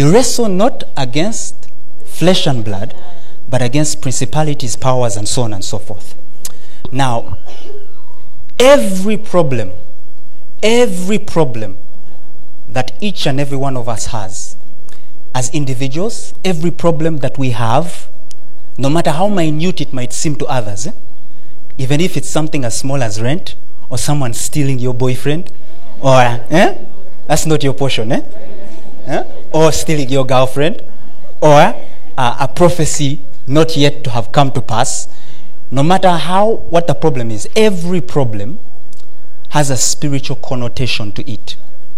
You wrestle not against flesh and blood, but against principalities, powers, and so on and so forth. Now, every problem that each and every one of us has, as individuals, every problem that we have, no matter how minute it might seem to others, even if it's something as small as rent, or someone stealing your boyfriend, or that's not your portion, or stealing your girlfriend, or a prophecy not yet to have come to pass, no matter what the problem is, every problem has a spiritual connotation to it.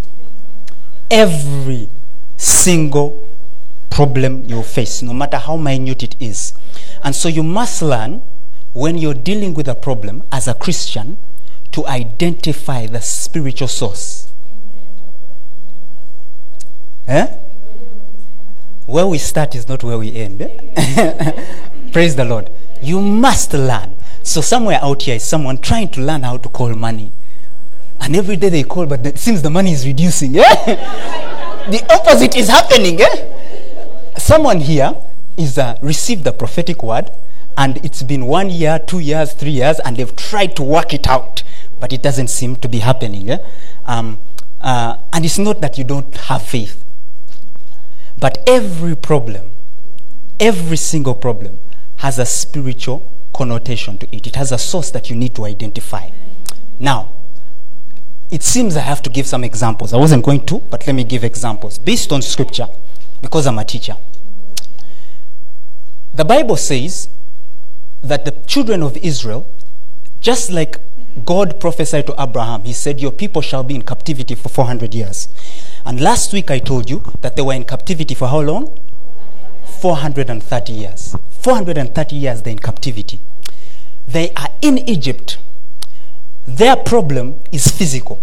Every single problem you face, no matter how minute it is. And so you must learn, when you're dealing with a problem as a Christian, to identify the spiritual source. Where we start is not where we end. Praise the Lord. You must learn. So somewhere out here is someone trying to learn how to call money. And every day they call, but it seems the money is reducing. The opposite is happening. Someone here is received the prophetic word, and it's been 1 year, 2 years, 3 years, and they've tried to work it out, but it doesn't seem to be happening. And it's not that you don't have faith, but every problem, every single problem has a spiritual connotation to it. It has a source that you need to identify. Now, it seems I have to give some examples. I wasn't going to, but let me give examples based on scripture, because I'm a teacher. The Bible says that the children of Israel, just like God prophesied to Abraham, he said, your people shall be in captivity for 400 years. And last week I told you that they were in captivity for how long? 430 years. 430 years they're in captivity. They are in Egypt. Their problem is physical.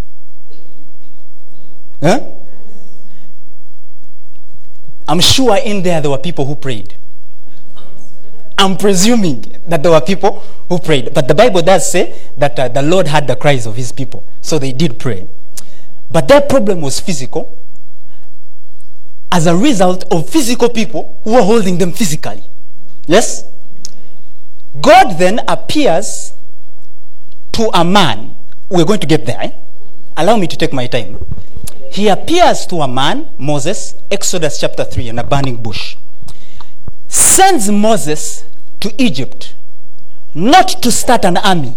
I'm sure in there were people who prayed. I'm presuming that there were people who prayed. But the Bible does say that the Lord heard the cries of his people. So they did pray. But their problem was physical, as a result of physical people who were holding them physically. Yes? God then appears to a man. We're going to get there. Allow me to take my time. He appears to a man, Moses, Exodus chapter 3, in a burning bush. Sends Moses to Egypt, not to start an army.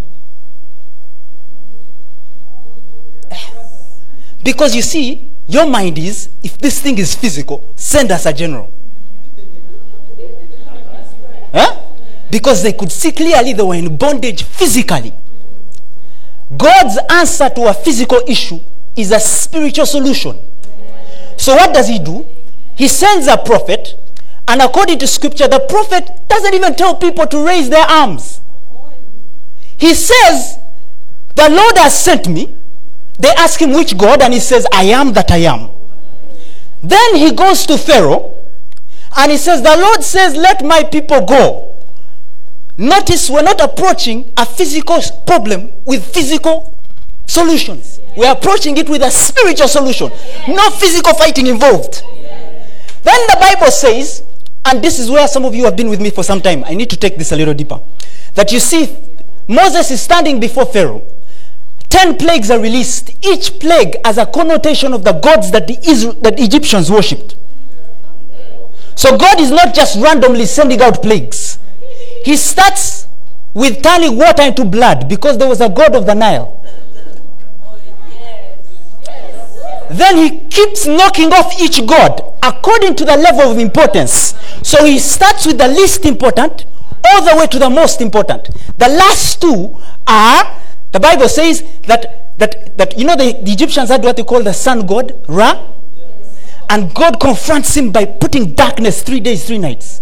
Because you see, your mind is, if this thing is physical, send us a general. Because they could see clearly they were in bondage physically. God's answer to a physical issue is a spiritual solution. So what does he do? He sends a prophet, and according to scripture, the prophet doesn't even tell people to raise their arms. He says, the Lord has sent me. They ask him which God, and he says, I am that I am. Then he goes to Pharaoh, and he says, the Lord says, let my people go. Notice we're not approaching a physical problem with physical solutions. We're approaching it with a spiritual solution. No physical fighting involved. Then the Bible says, and this is where some of you have been with me for some time. I need to take this a little deeper. That you see, Moses is standing before Pharaoh. 10 plagues are released. Each plague has a connotation of the gods that the Egyptians worshipped. So God is not just randomly sending out plagues. He starts with turning water into blood because there was a god of the Nile. Then he keeps knocking off each god according to the level of importance. So he starts with the least important all the way to the most important. The last two are, the Bible says that you know the Egyptians had what they call the sun god, Ra. And God confronts him by putting darkness 3 days, 3 nights.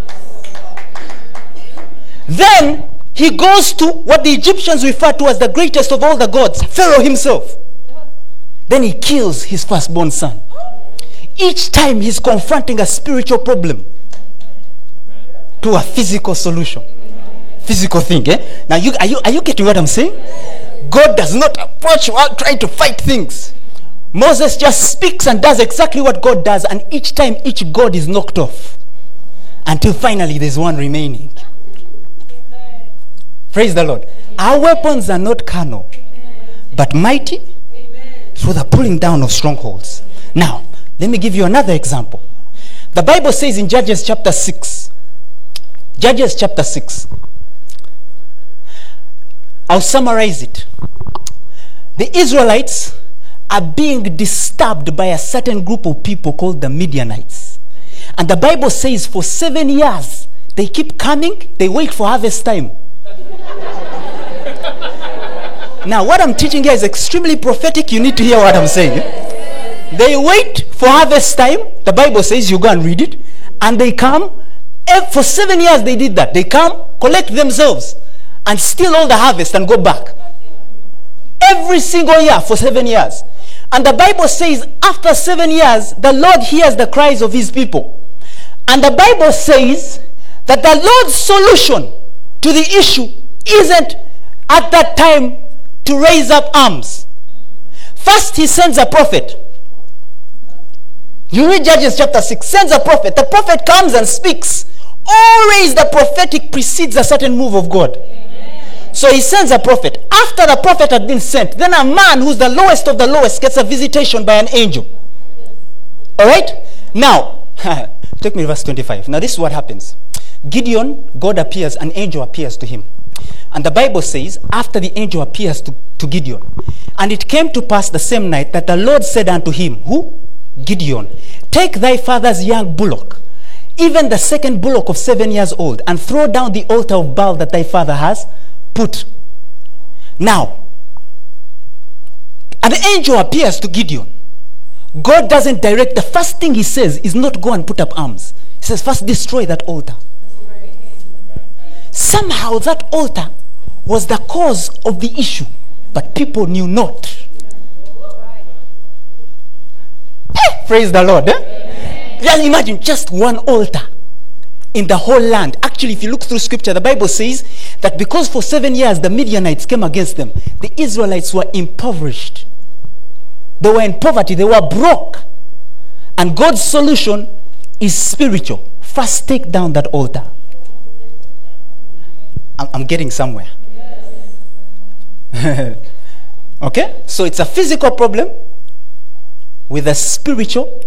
Then he goes to what the Egyptians refer to as the greatest of all the gods, Pharaoh himself. Then he kills his firstborn son. Each time he's confronting a spiritual problem to a physical solution. Physical thing. Now, are you getting what I'm saying? God does not approach while trying to fight things Moses just speaks and does exactly what God does, and each time each god is knocked off until finally there's one remaining. Amen. Praise the Lord. Amen. Our weapons are not carnal, but mighty through the pulling down of strongholds. Now, let me give you another example. The Bible says in Judges chapter 6. Judges chapter 6. I'll summarize it. The Israelites are being disturbed by a certain group of people called the Midianites. And the Bible says for 7 years, they keep coming, they wait for harvest time. Now, what I'm teaching here is extremely prophetic. You need to hear what I'm saying. They wait for harvest time. The Bible says, you go and read it. And they come. For 7 years they did that. They come, collect themselves, and steal all the harvest and go back. Every single year for 7 years. And the Bible says, after 7 years, the Lord hears the cries of his people. And the Bible says that the Lord's solution to the issue isn't at that time to raise up arms. First, he sends a prophet. You read Judges chapter 6, sends a prophet. The prophet comes and speaks. Always the prophetic precedes a certain move of God. Amen. So he sends a prophet. After the prophet had been sent, then a man who's the lowest of the lowest gets a visitation by an angel. Alright? Now, take me to verse 25. Now this is what happens. Gideon, God appears, an angel appears to him. And the Bible says, after the angel appears to Gideon, and it came to pass the same night that the Lord said unto him, who? Gideon, take thy father's young bullock, even the second bullock of 7 years old, and throw down the altar of Baal that thy father has put. Now, an angel appears to Gideon. God doesn't direct. The first thing he says is not go and put up arms. He says, first destroy that altar. Somehow that altar was the cause of the issue, but people knew not. Praise the Lord. Just imagine just one altar in the whole land. Actually, if you look through scripture, the Bible says that because for 7 years the Midianites came against them, the Israelites were impoverished. They were in poverty. They were broke. And God's solution is spiritual. First, take down that altar. I'm getting somewhere. Okay? So it's a physical problem with a spiritual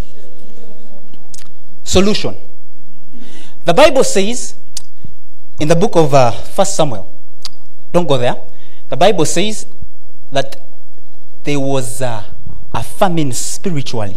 solution. The Bible says in the book of 1 Samuel, don't go there. The Bible says that there was a famine spiritually.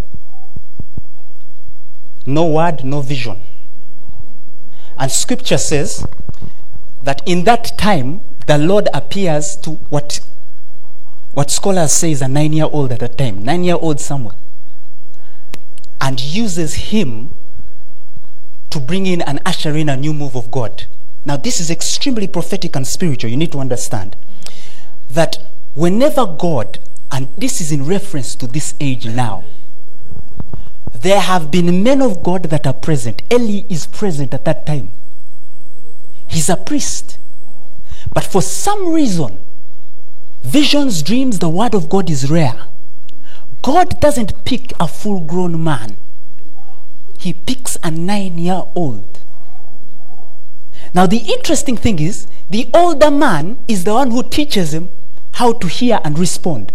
No word, no vision. And scripture says that in that time, the Lord appears to what scholars say is a 9-year-old at that time, 9-year-old Samuel, and uses him to bring in and usher in a new move of God. Now, this is extremely prophetic and spiritual. You need to understand that whenever God, and this is in reference to this age now, there have been men of God that are present. Eli is present at that time. He's a priest. But for some reason, visions, dreams, the word of God is rare. God doesn't pick a full-grown man. He picks a 9-year-old. Now, the interesting thing is, the older man is the one who teaches him how to hear and respond.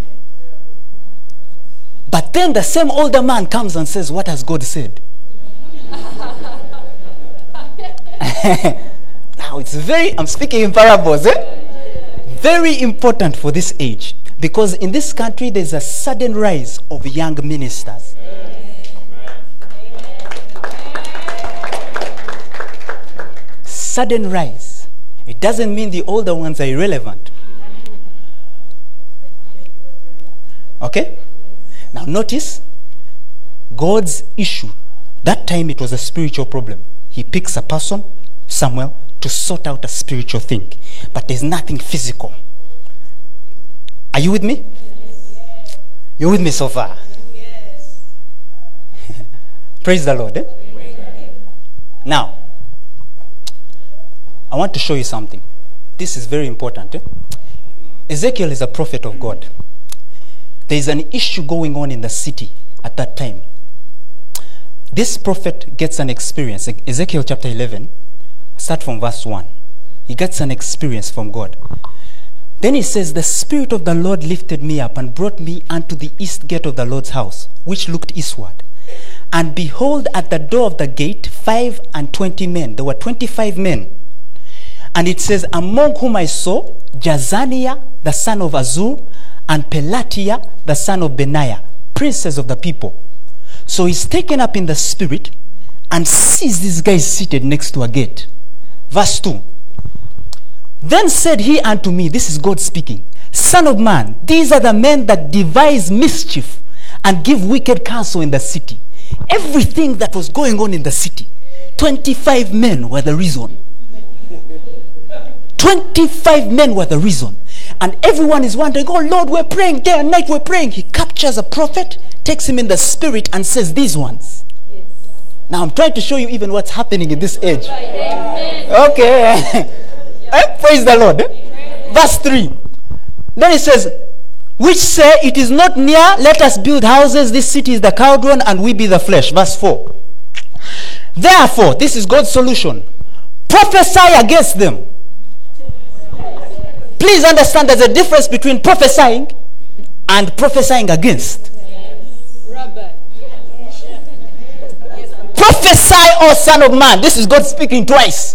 But then the same older man comes and says, what has God said? Now, it's I'm speaking in parables, very important for this age, because in this country there's a sudden rise of young ministers. Sudden rise. It doesn't mean the older ones are irrelevant. Okay? Now notice God's issue. That time it was a spiritual problem. He picks a person, Samuel, to sort out a spiritual thing. But there's nothing physical. Are you with me? Yes. You're with me so far? Yes. Praise the Lord. Now, I want to show you something. This is very important. Ezekiel is a prophet of God. There's an issue going on in the city at that time. This prophet gets an experience. Ezekiel chapter 11, start from verse 1. He gets an experience from God. Then he says, the Spirit of the Lord lifted me up and brought me unto the east gate of the Lord's house, which looked eastward. And behold, at the door of the gate, 25 men. There were 25 men. And it says, among whom I saw Jazaniah, the son of Azur, and Pelatiah, the son of Benaiah, princes of the people. So he's taken up in the spirit and sees these guys seated next to a gate. Verse 2. Then said he unto me, this is God speaking, Son of man, these are the men that devise mischief and give wicked counsel in the city. Everything that was going on in the city, 25 men were the reason. 25 men were the reason. And everyone is wondering, oh Lord, we're praying day and night, we're praying. He captures a prophet, takes him in the spirit and says these ones. Yes. Now I'm trying to show you even what's happening in this age. Okay. Praise the Lord. Verse 3. Then it says, which say, it is not near, let us build houses, this city is the cauldron, and we be the flesh. Verse 4. Therefore, this is God's solution. Prophesy against them. Please understand there's a difference between prophesying and prophesying against. Prophesy, O Son of Man. This is God speaking twice.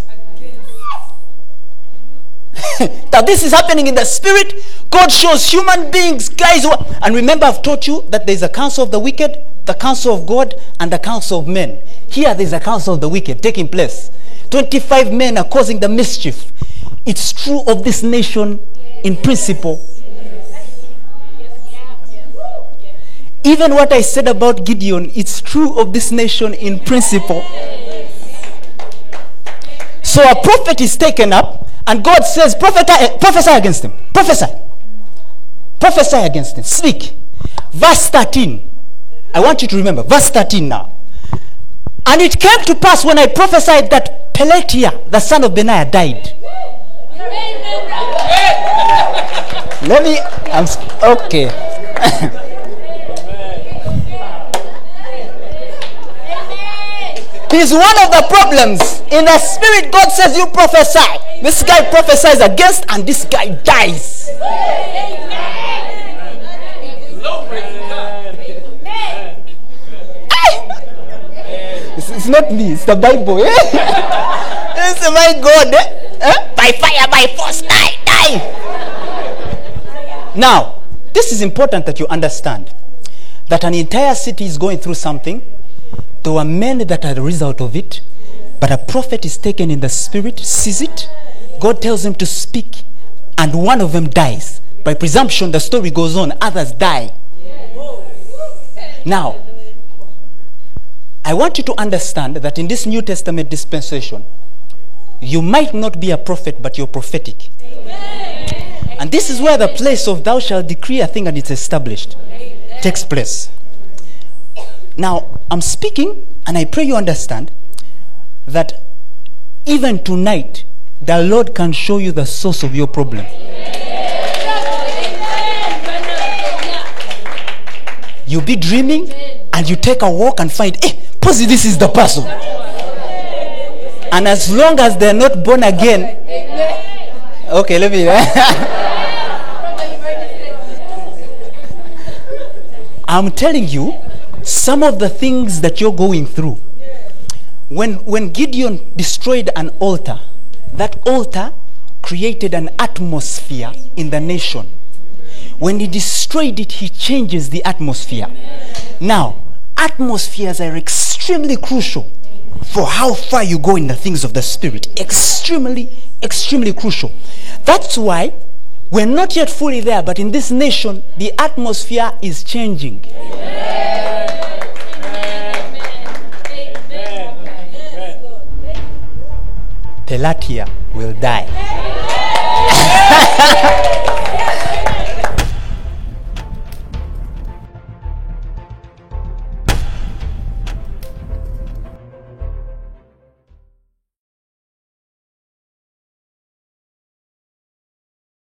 That this is happening in the spirit. God shows human beings, guys. And remember, I've taught you that there's a counsel of the wicked, the counsel of God, and the counsel of men. Here there's a counsel of the wicked taking place. 25 men are causing the mischief. It's true of this nation in principle. Even what I said about Gideon, it's true of this nation in principle. So a prophet is taken up, and God says, prophesy against him. Prophesy. Prophesy against him. Speak. Verse 13. I want you to remember. Verse 13 now. And it came to pass when I prophesied that Pelatiah, the son of Benaiah, died. Okay. He's one of the problems. In the spirit, God says you prophesy. This guy prophesies against, and this guy dies. It's not me, it's the Bible. It's my God. By fire, by force, die. Now, this is important that you understand that an entire city is going through something. There were men that are the result of it, but a prophet is taken in the spirit, sees it. God tells him to speak, and one of them dies. By presumption, the story goes on. Others die. Now, I want you to understand that in this New Testament dispensation, you might not be a prophet, but you're prophetic. And this is where the place of thou shalt decree a thing and it's established takes place. Now, I'm speaking, and I pray you understand that even tonight, the Lord can show you the source of your problem. You'll be dreaming, and you take a walk and find, possibly this is the person. And as long as they're not born again, okay, let me. I'm telling you, some of the things that you're going through. When Gideon destroyed an altar, that altar created an atmosphere in the nation. When he destroyed it, he changes the atmosphere. Now, atmospheres are extremely crucial for how far you go in the things of the spirit. Extremely, extremely crucial. That's why we're not yet fully there, but in this nation, the atmosphere is changing. Pelatiah will die.